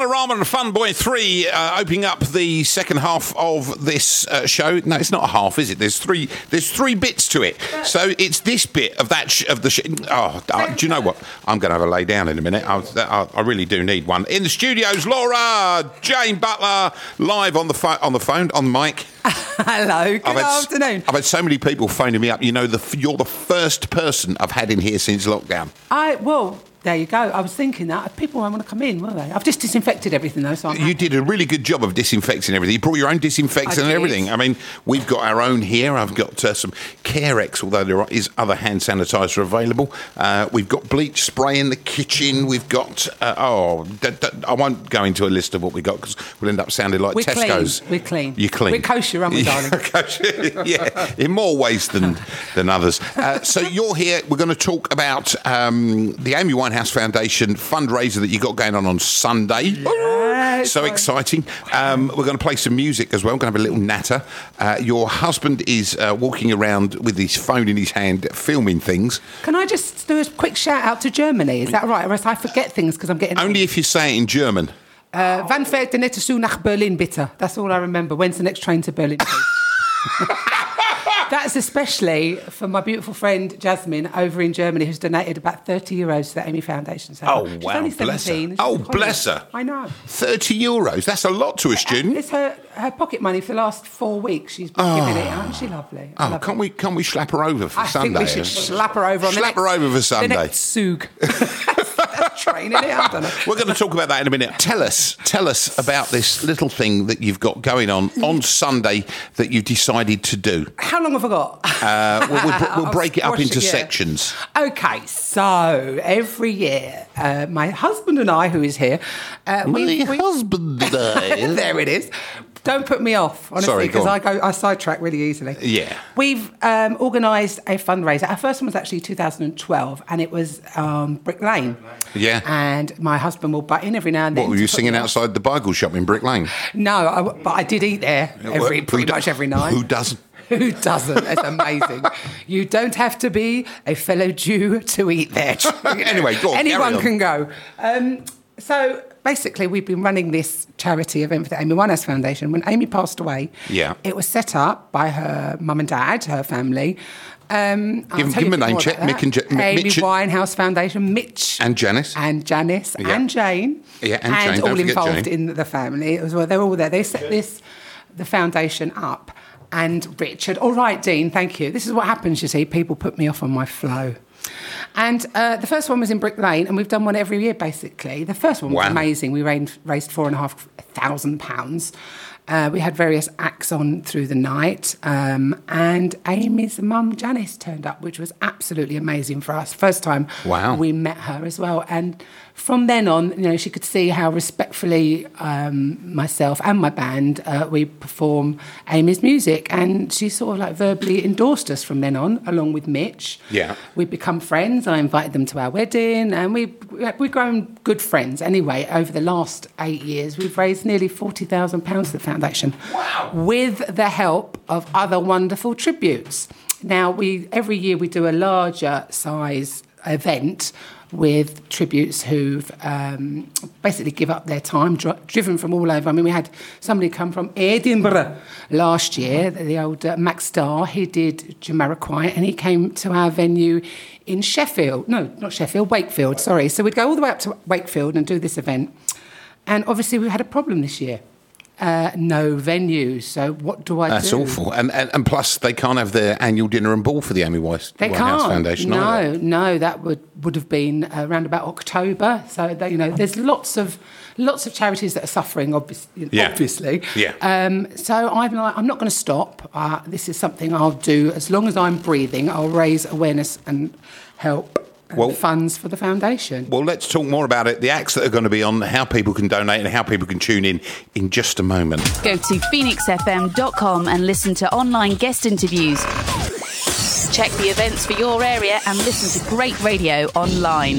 Bananarama and Fun Boy 3 opening up the second half of this show. No, it's not a half, is it? There's three bits to it. So it's this bit of that do you know what? I'm going to have a lay down in a minute. I really do need one. In the studios, Laura Jane Butler, live on the phone, on the mic. Hello, good afternoon. I've had so many people phoning me up. You know, you're the first person I've had in here since lockdown. Well, there you go. I was thinking that. People won't want to come in, will they? I've just disinfected everything, though, so I'm happy. You did a really good job of disinfecting everything. You brought your own disinfectant and everything. I mean, we've got our own here. I've got some Carex, although there is other hand sanitizer available. We've got bleach spray in the kitchen. We've got... I won't go into a list of what we got because we'll end up sounding like Tesco's. We're clean. You're clean. We're kosher, aren't we, darling? Yeah, in more ways than others. So you're here. We're going to talk about the Amy Winehouse Foundation fundraiser that you got going on Sunday. Yeah, so exciting. We're going to play some music as well. We're going to have a little natter. Your husband is walking around with his phone in his hand, filming things. Can I just do a quick shout out to Germany? Is that right? Or else I forget things because I'm getting... Only if you say it in German. Wann fährt der nächste Zug nach Berlin, bitte? That's all I remember. When's the next train to Berlin, please? That's especially for my beautiful friend Jasmine over in Germany, who's donated about €30 to the Amy Foundation. So she's only 17. Bless her. I know. €30. That's a lot to a student. It's her pocket money for the last 4 weeks. She's been giving it out. Isn't she lovely? Can't we slap her over for Sunday? I think we should slap her over on slap her over for Sunday. The next Zug. That's training it. I don't know. We're going to talk about that in a minute. Tell us about this little thing that you've got going on Sunday that you decided to do. How long have I got? We'll break it up into sections. Okay, so every year, my husband and I, who is here... husband and I. There it is. Don't put me off, honestly, because I sidetrack really easily. Yeah. We've organised a fundraiser. Our first one was actually 2012, and it was Brick Lane. Yeah. And my husband will butt in every now and then. What, were you singing outside the Bagel shop in Brick Lane? No, but I did eat there pretty much every night. Who doesn't? Who doesn't? It's amazing. You don't have to be a fellow Jew to eat there. Anyway, go on, anyone can go. So basically, we've been running this charity event for the Amy Winehouse Foundation. When Amy passed away, it was set up by her mum and dad, her family. Give them a name check. Amy Winehouse Foundation, Mitch and Janice and Jane, and Jane, and all involved in the family. It was, they're all there. They set the foundation up. And Richard, all right, Dean, thank you. This is what happens, you see. People put me off on my flow. And the first one was in Brick Lane, and we've done one every year, basically. The first one was amazing. We raised £4,500. We had various acts on through the night, and Amy's mum, Janice, turned up, which was absolutely amazing for us. First time we met her as well. And from then on, she could see how respectfully myself and my band, we perform Amy's music. And she sort of like verbally endorsed us from then on, along with Mitch. Yeah. We've become friends. I invited them to our wedding, and we've grown good friends. Anyway, over the last 8 years, we've raised nearly £40,000 for the foundation. Wow. With the help of other wonderful tributes. Now, every year we do a larger size event with tributes who've basically give up their time, driven from all over. I mean, we had somebody come from Edinburgh last year, the old Max Starr. He did Jamiroquai, and he came to our venue in Sheffield. No, not Sheffield, Wakefield, sorry. So we'd go all the way up to Wakefield and do this event. And obviously we had a problem this year. No venue, so what do I do? That's awful. And plus, they can't have their annual dinner and ball for the Amy Winehouse Foundation. No, that would have been around about October. So there's lots of charities that are suffering, obviously. Yeah. So I'm not going to stop. This is something I'll do as long as I'm breathing. I'll raise awareness and help. Funds for the foundation. Well, let's talk more about it, the acts that are going to be on, how people can donate and how people can tune in just a moment. Go to phoenixfm.com and listen to online guest interviews. Check the events for your area and listen to great radio online.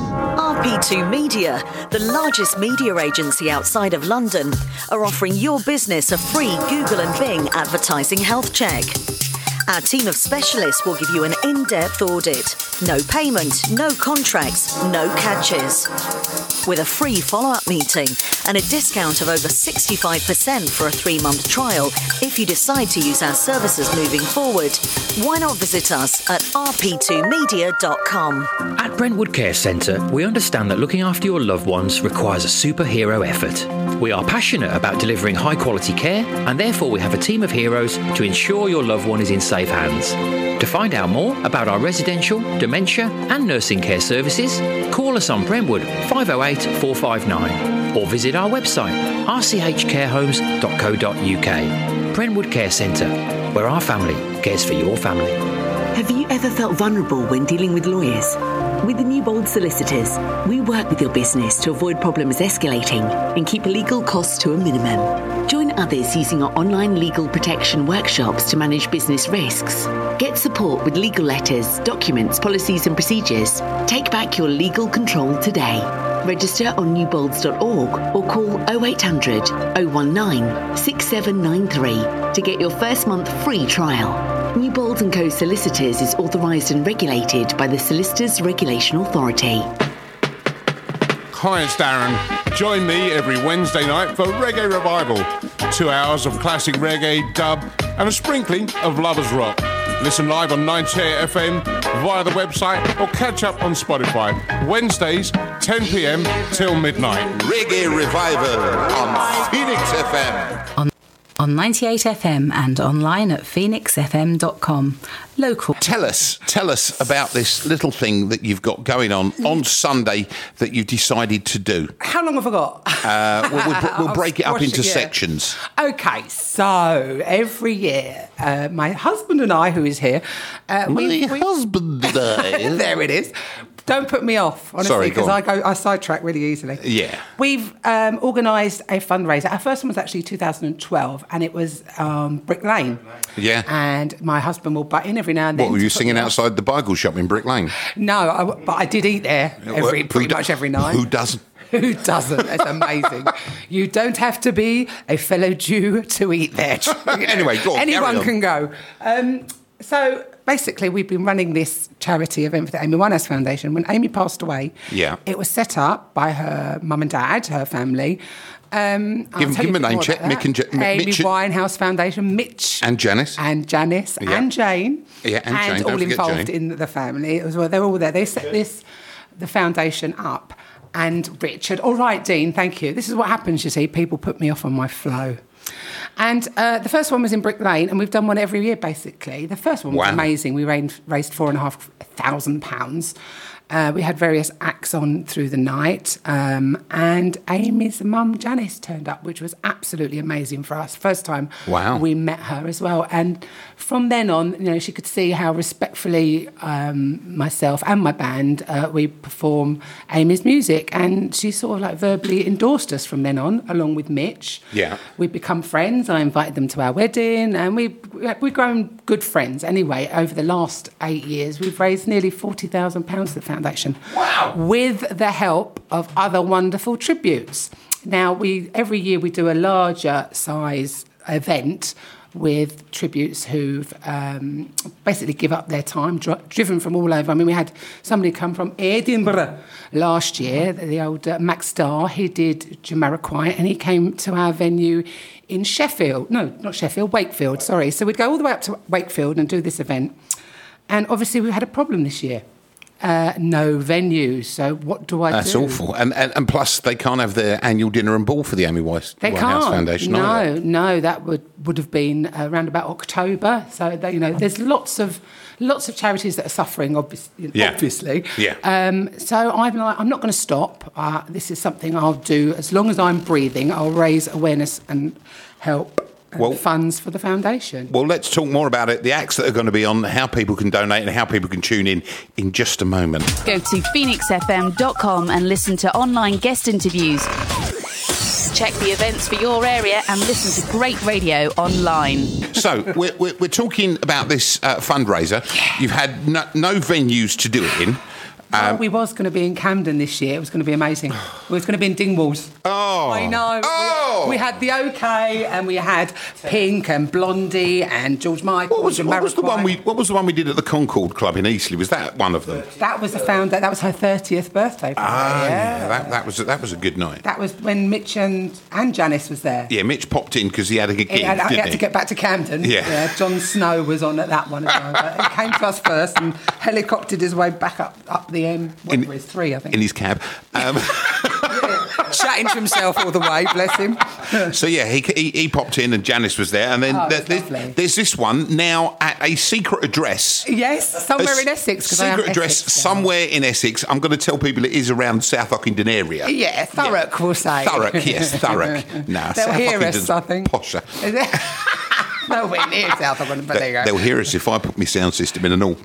RP2 Media, the largest media agency outside of London, are offering your business a free Google and Bing advertising health check. Our team of specialists will give you an in-depth audit. No payment, no contracts, no catches. with a free follow-up meeting and a discount of over 65% for a 3-month trial if you decide to use our services moving forward. Why not visit us at rp2media.com. At Brentwood Care Centre, we understand that looking after your loved ones requires a superhero effort. We are passionate about delivering high-quality care, and therefore we have a team of heroes to ensure your loved one is in safe hands. To find out more about our residential, dementia and nursing care services, call us on Brentwood 508 459 or visit our website rchcarehomes.co.uk. Brentwood Care Centre, where our family cares for your family. Have you ever felt vulnerable when dealing with lawyers? With the Newbold Solicitors, we work with your business to avoid problems escalating and keep legal costs to a minimum. Join others using our online legal protection workshops to manage business risks. Get support with legal letters, documents, policies and procedures. Take back your legal control today. Register on newbolds.org or call 0800 019 6793 to get your first month free trial. Newbold & Co Solicitors is authorised and regulated by the Solicitors Regulation Authority. Hi, it's Darren. Join me every Wednesday night for Reggae Revival. 2 hours of classic reggae, dub and a sprinkling of lovers rock. Listen live on 98 FM via the website or catch up on Spotify. Wednesdays, 10 p.m. till midnight. Reggae Revival on Phoenix FM. On 98 FM and online at phoenixfm.com. Local. Tell us about this little thing that you've got going on Sunday that you decided to do. How long have I got? We'll break it up into sections. Okay, so every year, my husband and I, who is here... husband and I. There it is. Don't put me off, honestly, because I sidetrack really easily. Yeah. We've organised a fundraiser. Our first one was actually 2012, and it was Brick Lane. Yeah. And my husband will butt in every now and then. What, were you singing outside the Bagel shop in Brick Lane? No, but I did eat there pretty much every night. Who doesn't? Who doesn't? It's amazing. You don't have to be a fellow Jew to eat there. Anyway, go on. Anyone can go. So basically, we've been running this charity event for the Amy Winehouse Foundation. When Amy passed away, it was set up by her mum and dad, her family. Give them a name check. Amy Winehouse Foundation, Mitch. And Janice. And Janice. Yeah. And Jane. Yeah, and Jane. all Don't forget involved Jane. in the family. It was, well, they were all there. They set the foundation up. And Richard, all right, Dean, thank you. This is what happens, you see. People put me off on my flow. And the first one was in Brick Lane, and we've done one every year, basically. The first one was amazing. We raised £4,500. We had various acts on through the night, and Amy's mum, Janice, turned up, which was absolutely amazing for us. First time we met her as well. And from then on, she could see how respectfully myself and my band, we perform Amy's music. And she sort of like verbally endorsed us from then on, along with Mitch. Yeah. We've become friends. I invited them to our wedding, and we've grown good friends. Anyway, over the last 8 years, we've raised nearly £40,000 for the foundation. Wow. With the help of other wonderful tributes. Now, every year we do a larger size event with tributes who've basically give up their time, driven from all over. I mean, we had somebody come from Edinburgh last year, the old Max Starr. He did Jamiroquai, and he came to our venue in Sheffield. No, not Sheffield, Wakefield, sorry. So we'd go all the way up to Wakefield and do this event. And obviously we had a problem this year. No venue, so what do I do? That's awful. And plus, they can't have their annual dinner and ball for the Amy Winehouse Foundation. No, that would have been around about October. So there's lots of charities that are suffering, obviously. Yeah. So I'm not going to stop. This is something I'll do as long as I'm breathing. I'll raise awareness and help. Funds for the foundation. Well, let's talk more about it, the acts that are going to be on, how people can donate and how people can tune in just a moment. Go to phoenixfm.com and listen to online guest interviews. Check the events for your area and listen to great radio online. So, we're talking about this fundraiser. Yeah. You've had no venues to do it in. We was going to be in Camden this year. It was going to be amazing. We was going to be in Dingwalls. Oh. I know. Oh. We had the OK, and we had Pink and Blondie and George Michael. What was the one we did at the Concord Club in Eastleigh? Was that one of them? That was that was her 30th birthday. That was a good night. That was when Mitch and Janice was there. Yeah, Mitch popped in because he had a gig. He had to get back to Camden. Yeah. John Snow was on at that one as well. But he came to us first and helicoptered his way back up the M3, I think. In his cab. Chatting to himself all the way, bless him. So yeah, he popped in and Janice was there, and then there's this one now at a secret address. Yes, somewhere in Essex. Secret address somewhere in Essex. I'm going to tell people it is around South Ockenden area. Yeah, Thurrock, we'll say. Thurrock, yes, Thurrock. No, they'll South hear Ockenden's us, I think. posher. Nowhere near South Ockenden, but there you go. They'll hear us if I put my sound system in and all.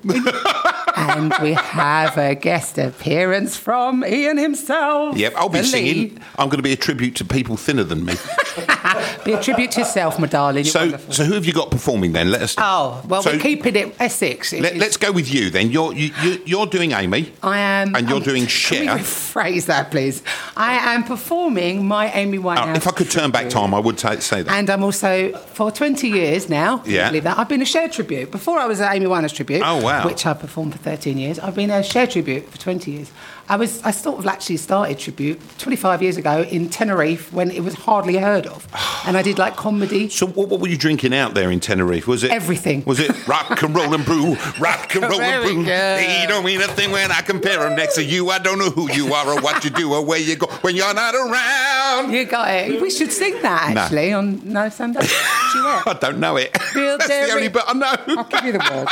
And we have a guest appearance from Ian himself. Yep, I'll be singing. I'm going to be a tribute to people thinner than me. Be a tribute to yourself, my darling. So who have you got performing then? Let us know. Oh, well, we're keeping it Essex. Let's go with you then. You're doing Amy. I am. And you're doing Cher. Can we rephrase that, please? I am performing my Amy Winehouse. If I could turn back time, I would say that. And I'm also, for 20 years now, believe that, I've been a Cher tribute. Before I was an Amy Winehouse tribute, which I performed for 13 years, I've been a Cher tribute for 20 years. I sort of actually started tribute 25 years ago in Tenerife when it was hardly heard of. And I did like comedy. So what were you drinking out there in Tenerife? Was it everything? Was it rock and roll and brew, rock and roll and brew? They don't mean a thing when I compare them next to you. I don't know who you are or what you do or where you go when you're not around. You got it. We should sing that actually on No Sunday. I don't know it. That's the only bit I know. I'll give you the words.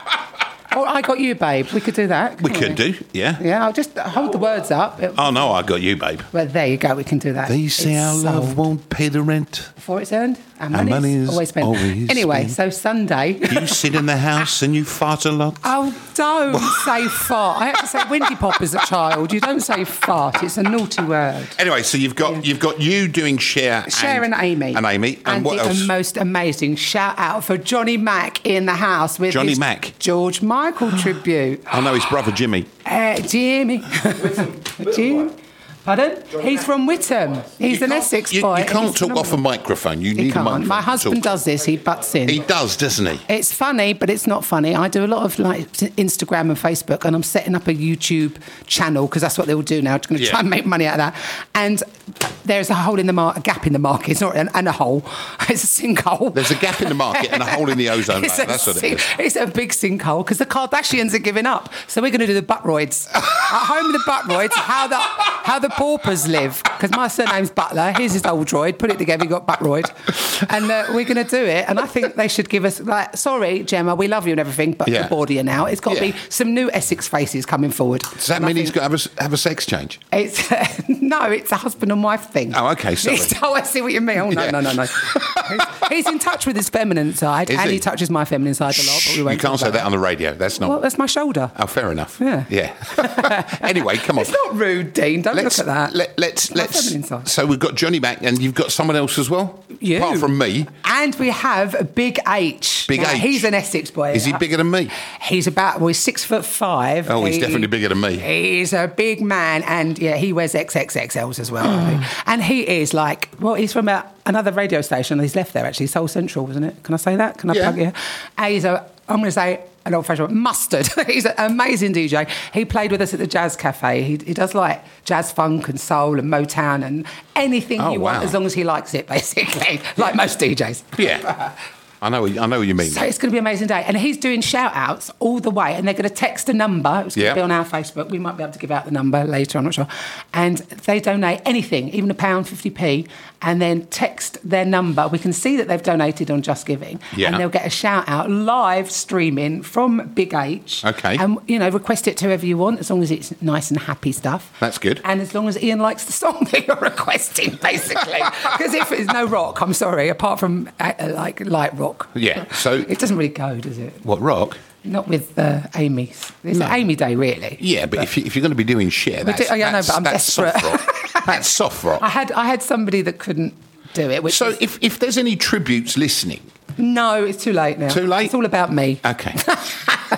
Oh, I Got You, Babe. We could do that. We could do, yeah. Yeah, I'll just hold the words up. Oh, no, I Got You, Babe. Well, there you go. We can do that. They say our love won't pay the rent before it's earned. Our money's always spent. Anyway, so Sunday. You sit in the house and you fart a lot. Oh, don't say fart. I had to say Windy Pop as a child. You don't say fart. It's a naughty word. Anyway, so you've got you doing Cher and Amy. And what else? And the most amazing shout out for Johnny Mac in the house with Johnny his Mac. George Michael tribute. I know his brother Jimmy. Jimmy. Jim. Pardon? He's from Whittam. He's an Essex boy. You can't talk off a microphone. You need a microphone. My husband does this. He butts in. He does, doesn't he? It's funny, but it's not funny. I do a lot of Instagram and Facebook, and I'm setting up a YouTube channel because that's what they will do now. I'm going to try and make money out of that. And there's a hole in the a gap in the market. It's not and a hole. It's a sinkhole. There's a gap in the market and a hole in the ozone layer. That's what it is. It's a big sinkhole because the Kardashians are giving up. So we're going to do the Buttroids. At home with the Buttroids, how the paupers live. Because my surname's Butler. Here's his old droid. Put it together, you got Buttroid. And we're going to do it. And I think they should give us, sorry, Gemma, we love you and everything, but we're bored of you now. It's got to be some new Essex faces coming forward. Does that mean he's got to have a sex change? No, it's a husband and wife thing. Oh, okay, sorry. Oh, I see what you mean. Oh, no. He's in touch with his feminine side, and he touches my feminine side a lot. But we won't. You can't say that on the radio. That's not. Well, that's my shoulder. Oh, fair enough. Yeah. Anyway, come on. It's not rude, Dean. Don't look at that. Let's. So we've got Johnny Mac, and you've got someone else as well. You. Apart from me. And we have Big H. Big H. He's an Essex boy. Is he bigger than me? He's he's 6'5". Oh, he's definitely bigger than me. He's a big man, and he wears XXXLs as well. And he is he's from another radio station. He's left there actually, Soul Central, wasn't it? Can I say that? Can I plug it? And I'm going to say an old-fashioned mustard. He's an amazing DJ. He played with us at the Jazz Cafe. He does jazz funk and soul and Motown and anything you want, as long as he likes it, basically, like most DJs. Yeah. I know what you mean. So it's going to be an amazing day. And he's doing shout-outs all the way, and they're going to text a number. It's going to be on our Facebook. We might be able to give out the number later, I'm not sure. And they donate anything, even £1, 50p, and then text their number. We can see that they've donated on Just Giving. Yeah. And they'll get a shout-out live streaming from Big H. Okay. And, request it to whoever you want, as long as it's nice and happy stuff. That's good. And as long as Ian likes the song that you're requesting, basically. Because if it's no rock, I'm sorry, apart from, light rock. Yeah, so it doesn't really go, does it? What, rock? Not with Amy's. It's Amy Day, really. Yeah, but if you're going to be doing Cher, that's I'm desperate. Soft rock. That's soft rock. I had somebody that couldn't do it. If there's any tributes listening, no, it's too late now. Too late. It's all about me. Okay.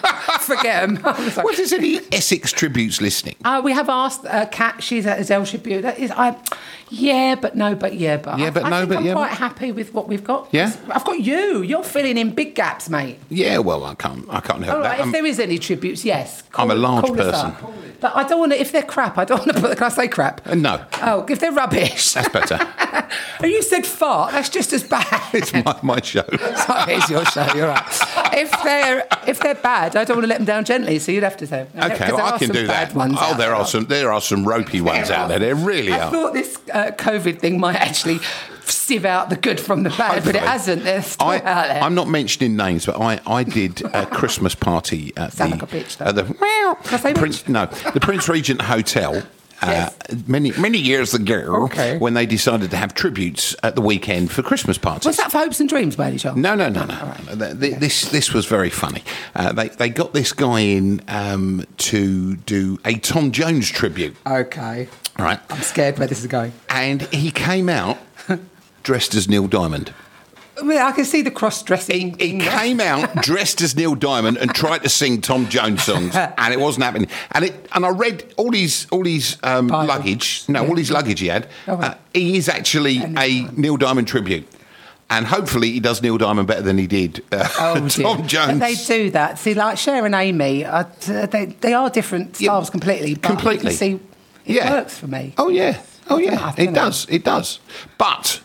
Forget them. What is any Essex tributes listening? We have asked Kat. She's at Adele tribute. That is, yeah, but no, but yeah, but. Yeah, but I no, think but I'm yeah, quite but- happy with what we've got. Yeah? I've got you. You're filling in big gaps, mate. Yeah, well, I can't help All that. right, if there is any tributes, yes. I'm a large call us person. up. But I don't want to. If they're crap, I don't want to put. Can I say crap? No. Oh, if they're rubbish. That's better. Oh, you said fart. That's just as bad. It's my show. Sorry, it's your show. You're right. If they're bad, I don't want to let them down gently. So you'd have to say. Okay, well, I can do that. Oh, there are some ropey ones out there. There really I are. thought this COVID thing might actually sieve out the good from the bad, but it Hopefully. hasn't. They're still out there. I'm not mentioning names, but I did a Christmas party at Sound the like a bitch, though. at the Can I say the Prince Regent Hotel. Yes. Many years ago, Okay. when they decided to have tributes at the weekend for Christmas parties. Was that for Hopes and Dreams, by any chance? No. right. This was very funny. They got this guy in to do a Tom Jones tribute. Okay. Right. I'm scared where this is going. And he came out dressed as Neil Diamond. I can see the cross-dressing. He came out dressed as Neil Diamond and tried to sing Tom Jones songs, and it wasn't happening. And I read all his luggage. No, all his luggage he had. Oh, right. He is actually a Neil Diamond tribute. And hopefully he does Neil Diamond better than he did Tom Jones. But they do that. See, like Cher and Amy, they are different styles completely. But Completely. You can see it works for me. Oh, yeah. I It don't does. It does. But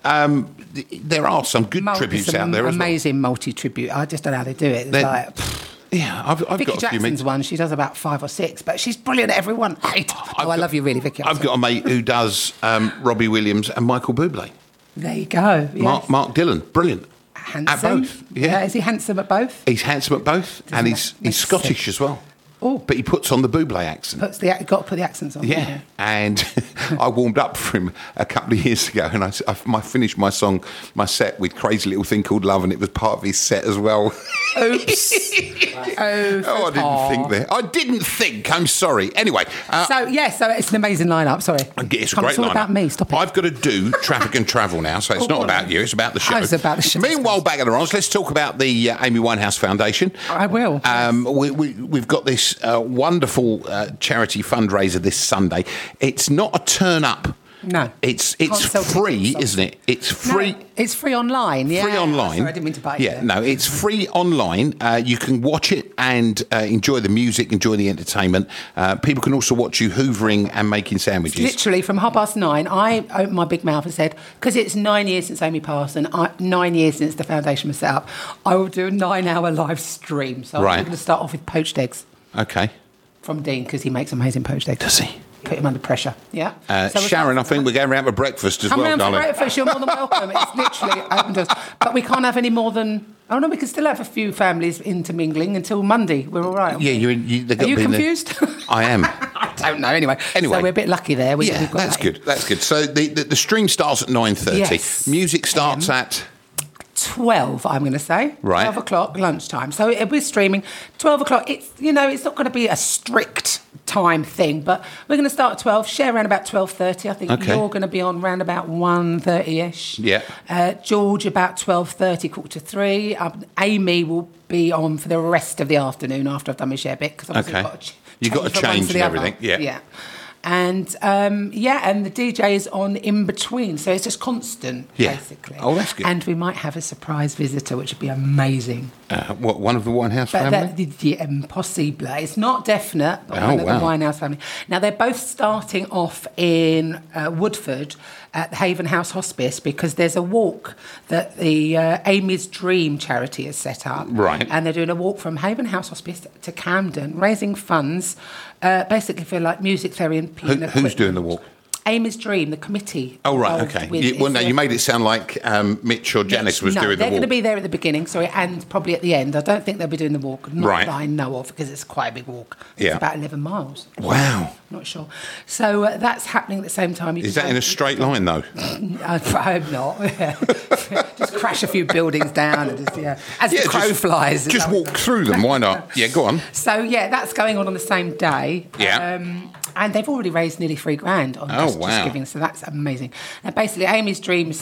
there are some good tributes out there as well. Amazing multi-tribute. I just don't know how they do it. It's They're- like... Yeah, I've Vicky got a few Jackson's mates. one. She does about 5 or 6, but she's brilliant at everyone. I love you, really, Vicky. I've got a mate who does Robbie Williams and Michael Bublé. There you go. Yes. Mark Dillon, brilliant. Handsome. At both. Yeah. Is he handsome at both? He's handsome at both, and he's make Scottish as well. Oh. But he puts on the Bublé accent. Got to put the accents on. Yeah, and I warmed up for him a couple of years ago, and I finished my set with "Crazy Little Thing Called Love," and it was part of his set as well. Oops. I didn't think. I'm sorry. Anyway, So it's an amazing lineup. Sorry, it's a Come on, great it's all lineup. about me. Stop it. I've got to do traffic and travel now, so it's not about you. It's about the show. Oh, it's about the show. Meanwhile, back at the Ron's, let's talk about the Amy Winehouse Foundation. I will. We've got this wonderful charity fundraiser this Sunday. It's not a turn up. No. It's Can't sell free, tickets. isn't it? It's free. No, it's free online. Yeah. Free online. Sorry, I didn't mean to bite you. Yeah, no, it's free online. You can watch it and enjoy the music, enjoy the entertainment. People can also watch you hoovering and making sandwiches. Literally from 9:30, I opened my big mouth and said, because it's 9 years since Amy passed and 9 years since the foundation was set up, I will do a 9-hour live stream. So Right. I'm going to start off with poached eggs Okay. from Dean because he makes amazing poached eggs. Does he? Put him under pressure. Yeah. So we'll Sharon, I start- think we're going round for breakfast as Come well, round for darling. breakfast, you're more than welcome. It's literally open doors. But we can't have any more than... Oh, no, we can still have a few families intermingling until Monday. We're all right. Yeah, they've got Are you to be in confused? I am. I don't know. Anyway, Anyway. so we're a bit lucky there. We've got That's that. good. That's good. So the stream starts at 9:30. Yes. Music starts at 12, I'm going to say. Right. 12 o'clock, lunchtime. So we're streaming. 12 o'clock, it's not going to be a strict time thing, but we're going to start at 12, share around about 12:30. I think Okay. you're going to be on around about 1:30ish. Yeah. George about 12:30, 2:45. Amy will be on for the rest of the afternoon after I've done my share bit, because obviously Okay. I've got to You've got to from one change to the and other. everything, yeah. Yeah. And and the DJ is on in between, so it's just constant, Yeah. basically. Oh, that's good. And we might have a surprise visitor, which would be amazing. what, one of the Winehouse But family? impossible. It's not definite, but Oh, one of the wow. Winehouse family. Now, they're both starting off in Woodford at the Haven House Hospice because there's a walk that the Amy's Dream charity has set up. Right. And they're doing a walk from Haven House Hospice to Camden, raising funds basically for like music therapy and piano Who's doing the walk? Amy's Dream, the committee. Oh, right, involved okay. with- You it's a- made it sound like Mitch or Janice was no, doing the they're going to walk. be there at the beginning, and probably at the end. I don't think they'll be doing the walk, not Right. that I know of, because it's quite a big walk. Yeah. It's about 11 miles. Wow. Not sure. So that's happening at the same time. Is that in a straight line, though? I hope not. Yeah. Just crash a few buildings down and just, as the crow flies. Just walk through them, why not? Yeah, go on. So, that's going on the same day. Yeah. And they've already raised nearly $3,000 on Oh, just wow. giving, so that's amazing. Now, basically, Amy's Dream set up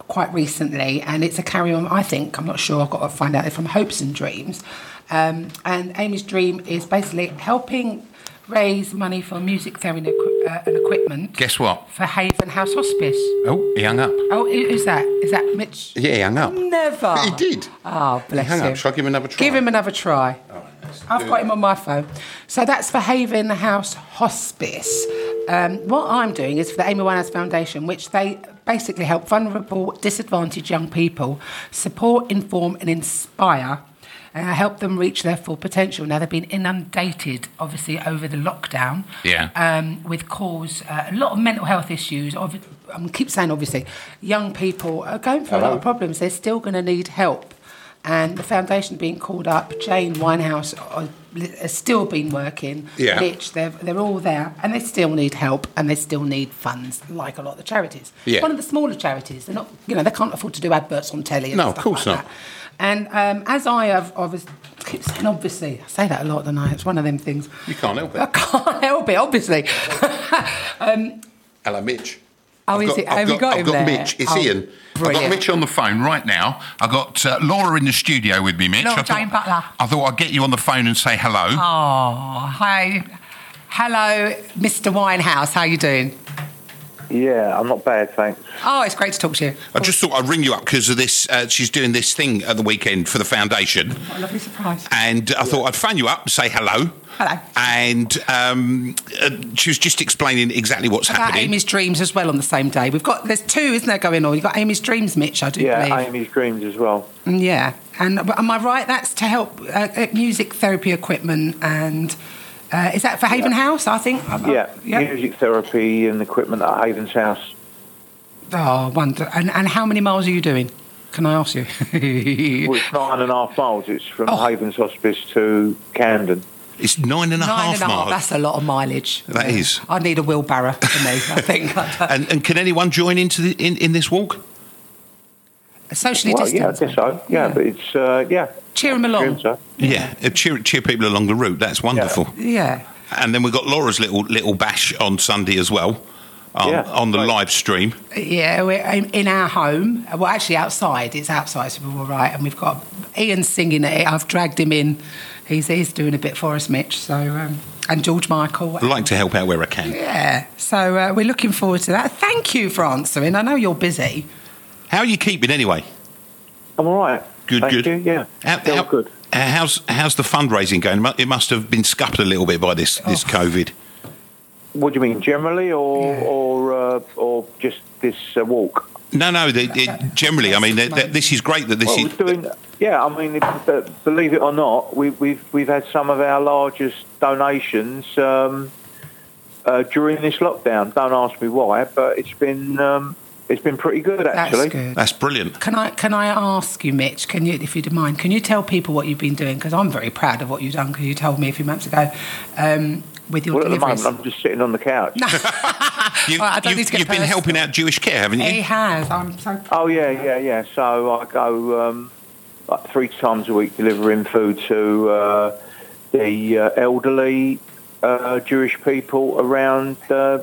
quite recently, and it's a carry-on, I think, I'm not sure, I've got to find out, from Hopes and Dreams. And Amy's Dream is basically helping raise money for music therapy and equipment. Guess what? For Haven House Hospice. Oh, he hung up. Oh, who's that? Is that Mitch? Yeah, he hung up. Never. He did. Oh, bless He hung him. up. Shall I give him another try? Give him another try. I've got him on my phone. So that's for Haven House Hospice. What I'm doing is for the Amy Winehouse Foundation, which they basically help vulnerable, disadvantaged young people support, inform and inspire, help them reach their full potential. Now, they've been inundated, obviously, over the lockdown with calls, a lot of mental health issues. I keep saying, obviously, young people are going through a lot of problems. They're still going to need help. And the foundation being called up, Jane Winehouse has still been working. Mitch, they're all there, and they still need help, and they still need funds, like a lot of the charities. Yeah. One of the smaller charities, they're not, they can't afford to do adverts on telly. And No, stuff of course like not. that. And as I keep saying, obviously, I say that a lot, don't I? It's one of them things. You can't help I it. can't help it, obviously. Hello, Mitch. Oh, is it? Have you got him I've got there? Mitch. It's Oh, Ian. brilliant. I've got Mitch on the phone right now. I've got Laura in the studio with me, Mitch. Laura I thought- Jane Butler. I thought I'd get you on the phone and say hello. Oh, hi. Hello, Mr. Winehouse. How you doing? Yeah, I'm not bad, thanks. Oh, it's great to talk to you. I just thought I'd ring you up because of this. She's doing this thing at the weekend for the foundation. What a lovely surprise. And I thought I'd phone you up, say hello. Hello. And she was just explaining exactly what's About happening. Amy's Dreams as well on the same day. There's two, isn't there, going on? You've got Amy's Dreams, Mitch, I do believe. Yeah, Amy's Dreams as well. Yeah. And am I right? That's to help music therapy equipment and... is that for Haven House, I think? Yeah, music therapy and equipment at Haven's House. Oh, wonder. And how many miles are you doing? Can I ask you? Well, it's 9.5 miles. It's from Haven's Hospice to Camden. It's 9.5 miles. That's a lot of mileage. That is. I need a wheelbarrow for me, I think. And can anyone join into in this walk? Socially Well, distanced. yeah, I guess so. Yeah, but it's, Cheer them along. So. Yeah, cheer people along the route. That's wonderful. Yeah. And then we've got Laura's little bash on Sunday as well, on the live stream. Yeah, we're in our home. Well, actually outside. It's outside, so we're all right. And we've got Ian singing it. I've dragged him in. He's doing a bit for us, Mitch. So, and George Michael. I like to help out where I can. Yeah. So we're looking forward to that. Thank you for answering. I know you're busy. How are you keeping anyway? I'm all right. Good, Thank good. you, yeah. Still good. How's the fundraising going? It must have been scupped a little bit by this COVID. What do you mean, generally, or just this walk? No. Generally, I mean, this is great that this is. We're doing. Yeah, I mean, believe it or not, we've had some of our largest donations during this lockdown. Don't ask me why, but it's been pretty good, actually. That's good. That's brilliant. Can I ask you, Mitch? Can you, if you don't mind, can you tell people what you've been doing? Because I'm very proud of what you've done. Because you told me a few months ago with your deliveries. At the moment, I'm just sitting on the couch. You've been helping out Jewish Care, haven't you? He has. I'm so proud. Oh yeah. So I go like 3 times a week delivering food to the elderly Jewish people around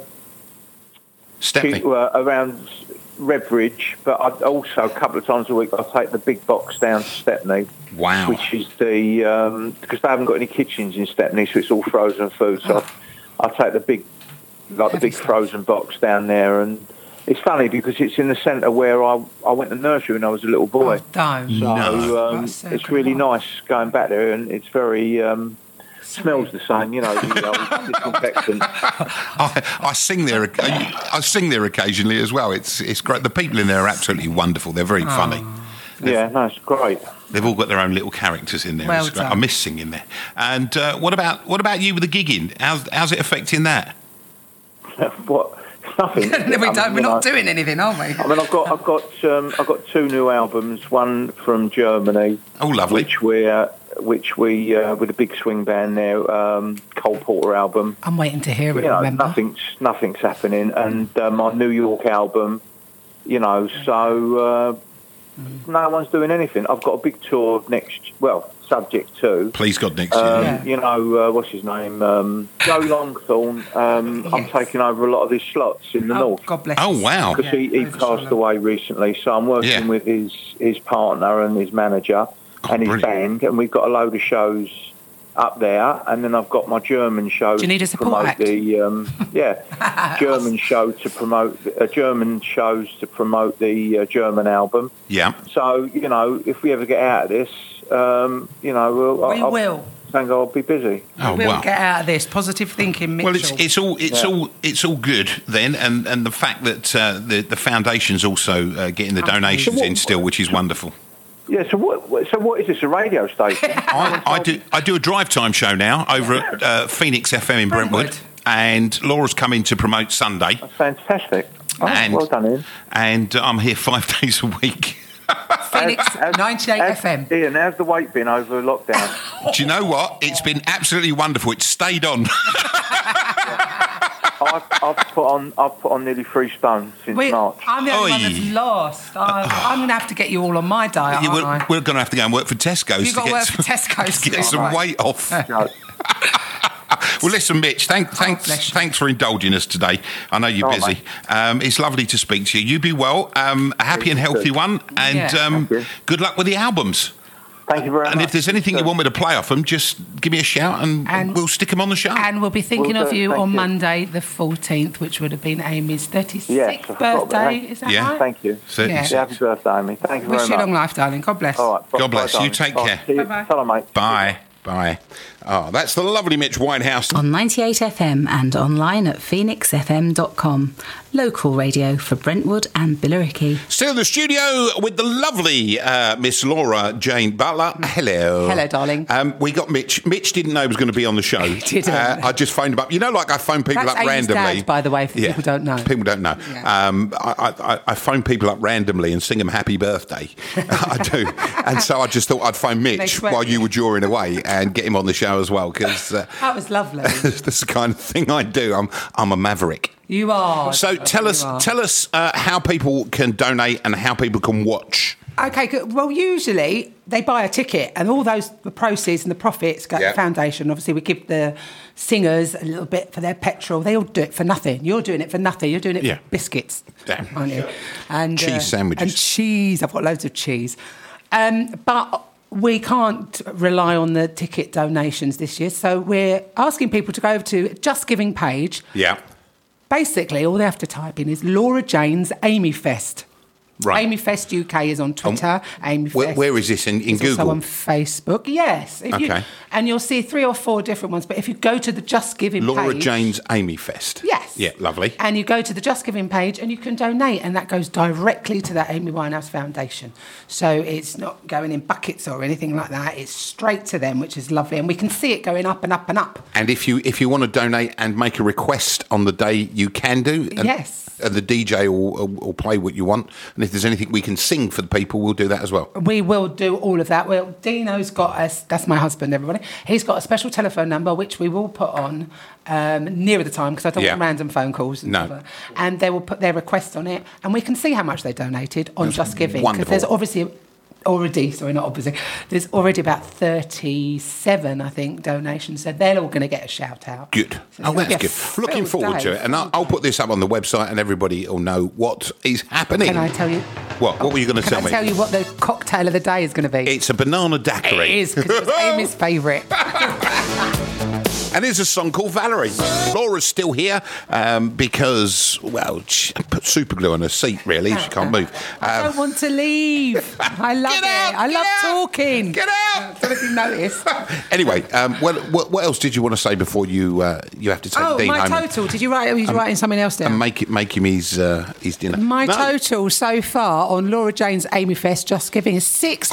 Stepney. Around Redbridge, but also a couple of times a week I take the big box down to Stepney. Wow. Which is because they haven't got any kitchens in Stepney, so it's all frozen food. So I take the big frozen box down there, and it's funny because it's in the centre where I went to nursery when I was a little boy. So it's really nice going back there, and it's very. Smells the same, the old disinfectant. I sing there. I sing there occasionally as well. It's great. The people in there are absolutely wonderful. They're very funny. Yeah, no, it's great. They've all got their own little characters in there. Well It's great. done. I miss singing there. And what about you with the gigging? How's it affecting that? What? Nothing. We're not doing anything, are we? I mean, I've got 2 new albums. One from Germany. Oh, lovely. Which we with a big swing band there, Cole Porter album. I'm waiting to hear it. Remember, nothing's happening, and my New York album. So no one's doing anything. I've got a big tour subject to. Please God, next year. You know, what's his name? Joe Longthorne. I'm taking over a lot of his slots in the north. God bless. Oh, wow. Because he passed away recently, so I'm working with his partner and his manager and his band, and we've got a load of shows up there, and then I've got my German show. Do you need a support act? German show to promote German shows to promote the German album. Yeah. So you know, if we ever get out of this, you know, will. I'll be busy. Oh, We'll wow. get out of this. Positive thinking, Mitchell. Well, it's all good then, and the fact that the foundation's also getting the donations in still, which is wonderful. Yeah. So what is this? A radio station? I do a drive time show now over at Phoenix FM in Brentwood, and Laura's coming to promote Sunday. That's fantastic. Well done, Ian. And I'm here 5 days a week. Phoenix 98 FM. Ian, how's the weight been over lockdown? Do you know what? It's been absolutely wonderful. It's stayed on. I've put on nearly 3 stone since March. I'm the only one that's lost. I'm going to have to get you all on my diet, aren't I? We're going to have to go and work for Tesco's. You've got to work for Tesco's to get some weight off. Well, listen, Mitch, thanks for indulging us today. I know you're busy. It's lovely to speak to you. You be well. A happy and healthy one. And good luck with the albums. Thank you very much. And if there's anything you want me to play off them, just give me a shout and we'll stick them on the show. And we'll be thinking of you on Monday the 14th, which would have been Amy's 36th birthday. Is that right? Thank you. Happy birthday, Amy. Thank you very much. Wish you long life, darling. God bless. All right. God bless. You take care. Bye-bye. Hello, mate. Bye. Bye. Oh, that's the lovely Mitch Whitehouse. On 98 FM and online at phoenixfm.com. Local radio for Brentwood and Billericay. Still in the studio with the lovely Miss Laura Jane Butler. Hello. Hello, darling. We got Mitch. Mitch didn't know he was going to be on the show. Didn't. I just phoned him up. You know, like I phone people That's up Amy's randomly. dad, by the way, for people who don't know. People don't know. Yeah. I phone people up randomly and sing them happy birthday. I do. And so I just thought I'd phone Mitch while you were drawing away and get him on the show as well, because that was lovely. That's the kind of thing I do. I'm a maverick. You are. So tell us how people can donate and how people can watch. Okay, good. Well, usually they buy a ticket and all the proceeds and the profits go to the foundation. Obviously, we give the singers a little bit for their petrol. They all do it for nothing. You're doing it for nothing. You're doing it for biscuits, aren't you? And cheese sandwiches. And cheese. I've got loads of cheese. But we can't rely on the ticket donations this year, so we're asking people to go over to Just Giving page. Yeah. Basically, all they have to type in is Laura Jane's Amy Fest. Right. Amy Fest UK is on Twitter. Amy Fest. Where is this in Google? Also on Facebook. Yes. And you'll see 3 or 4 different ones. But if you go to the Just Giving page, Laura Jane's Amy Fest. Yes. Yeah, lovely. And you go to the Just Giving page and you can donate, and that goes directly to that Amy Winehouse Foundation. So it's not going in buckets or anything like that. It's straight to them, which is lovely, and we can see it going up and up and up. And if you want to donate and make a request on the day, you can do. And, yes. And the DJ will play what you want. And if there's anything we can sing for the people, we'll do that as well. We will do all of that. Well, Dino's got us. That's my husband, everybody. He's got a special telephone number, which we will put on nearer the time, because I don't want random phone calls. And they will put their request on it, and we can see how much they donated on Just Giving. Wonderful. Because there's there's already about 37, I think, donations, so they're all going to get a shout out. Good. So that's good. Looking forward to it, and I'll put this up on the website, and everybody will know what is happening. Can I tell you? What were you going to tell me? Can I tell you what the cocktail of the day is going to be? It's a banana daiquiri. It is, because it's Amy's favourite. And here's a song called Valerie. Laura's still here because, well, she put super glue on her seat, really. She can't move. I don't want to leave. I love it. I love talking. Get out! I don't know if you noticed. Anyway, what else did you want to say before you have to take Dean my home? Total. Did you write? Were you writing something else down? And make him his dinner. My total so far on Laura Jane's Amy Fest Just Giving is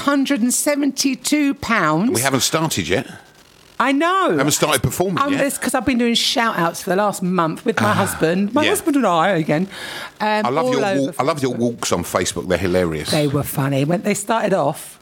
£672. We haven't started yet. I know. I haven't started performing yet. It's because I've been doing shout-outs for the last month with my husband. My husband and I, again. I love your walks on Facebook. They're hilarious. They were funny. When they started off,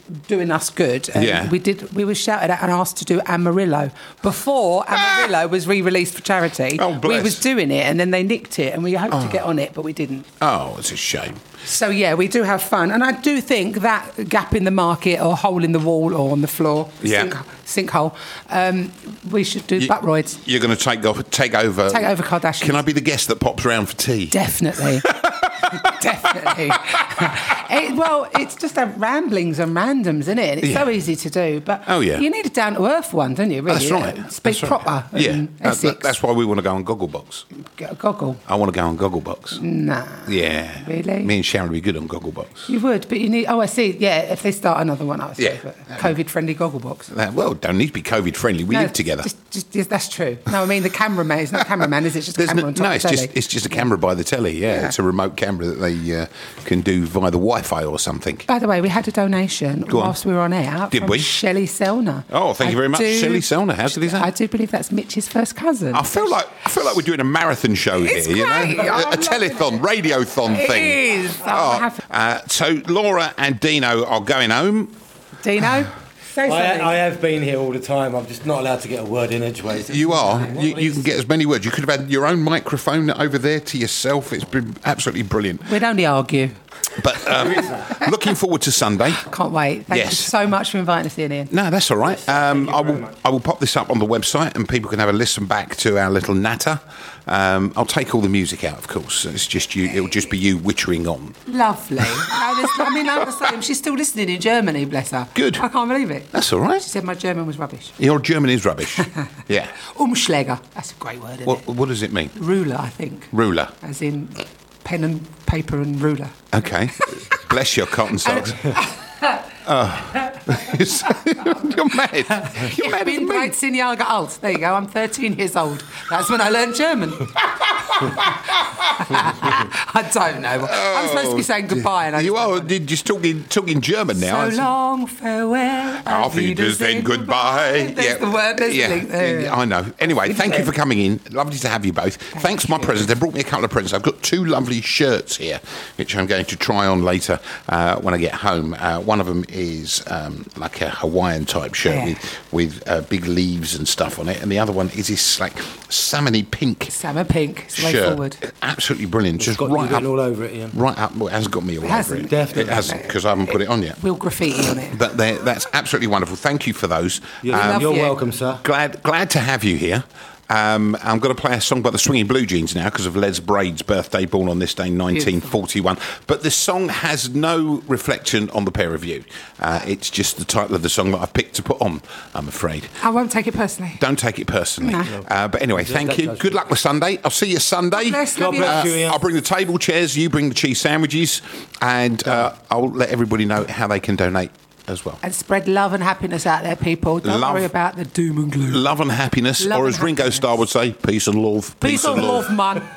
doing us good. And Yeah. we were shouted at and asked to do Amarillo before Amarillo was re-released for charity. Oh, bless. We was doing it, and then they nicked it, and we hoped to get on it, but we didn't. Oh, it's a shame. So yeah, we do have fun, and I do think that gap in the market, or hole in the wall, or on the floor, sinkhole, we should do butt roids. You're going to take over Take over Kardashian. Can I be the guest that pops around for tea? Definitely. Definitely. It's just our ramblings and randoms, isn't it? It's so easy to do. But you need a down-to-earth one, don't you, really? That's right. Speak proper. Yeah. That's why we want to go on Gogglebox. Goggle? I want to go on Gogglebox. Nah. Yeah. Really? Me and Sharon would be good on Gogglebox. You would, but you need... Oh, I see. Yeah, if they start another one, I would say. Yeah. COVID-friendly Gogglebox. Well, don't need to be COVID-friendly. We live together. Just, that's true. No, I mean, the cameraman. It's not a cameraman, is it? It's just a camera on top of the telly. It's just a camera by the telly, yeah. It's a remote camera that they can do via the Wi-Fi or something. By the way, we had a donation whilst we were on air from Shelley Selner. Oh, thank you very much, Shelley Selner. How did he say? I do believe that's Mitch's first cousin. I feel like we're doing a marathon show It's here, great. you know, a telethon, radiothon thing. It is. So Laura and Dino are going home. Dino? Say something. I have been here all the time. I'm just not allowed to get a word in edgeways. You are. You can get as many words. You could have had your own microphone over there to yourself. It's been absolutely brilliant. We'd only argue. But looking forward to Sunday. Can't wait. Thank you so much for inviting us in, Ian. No, that's all right. I will pop this up on the website and people can have a listen back to our little natter. I'll take all the music out, of course. It's just you. It'll just be you wittering on. Lovely. I'm the same. She's still listening in Germany, bless her. Good. I can't believe it. That's all right. She said my German was rubbish. Your German is rubbish. Yeah. Umschläger. That's a great word, isn't it? What does it mean? Ruler, I think. Ruler. As in pen and paper and ruler. Okay. Bless your cotton socks. You're mad. You're mad. Ich bin 13 Jahre alt. There you go. I'm 13 years old. That's when I learned German. I don't know. I'm supposed to be saying goodbye. And you are just talking German now. So long, farewell. Auf Wiedersehen, goodbye. There's the word. There's the link there. I know. Anyway, thank you for coming in. Lovely to have you both. Thanks for my presents. They brought me a couple of presents. I've got 2 lovely shirts here, which I'm going to try on later when I get home. One of them is like a Hawaiian type shirt with big leaves and stuff on it, and the other one is this like salmon pink shirt. Forward. Absolutely brilliant. It's just got right up all over it, Ian. Right up. Well, it hasn't got me all over it. Definitely. It hasn't, because I haven't put it on yet. We'll graffiti on it. But that's absolutely wonderful. Thank you for those. You're welcome, sir. Glad to have you here. I'm going to play a song by the Swinging Blue Jeans now because of Les Braid's birthday, born on this day, 1941. But the song has no reflection on the pair of you. It's just the title of the song that I've picked to put on, I'm afraid. I won't take it personally. Don't take it personally. No. But anyway, thank you. Good luck with Sunday. I'll see you Sunday. God bless you, Ian. I'll bring the table chairs, you bring the cheese sandwiches, and I'll let everybody know how they can donate as well. And spread love and happiness out there, people. Don't worry about the doom and gloom. Love and happiness, or as Ringo Starr would say, peace and love. Peace and love, man.